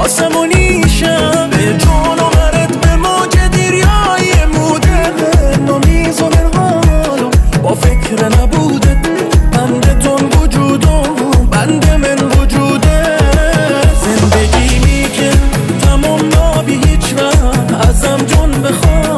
آسمونیشم به جون آورد به موج دریای موده نمیذاره حالم با فکر نبوده بندتون وجودم بند من وجوده زندگی میگه تمام نابی هیچ وقت ازم جون بخواد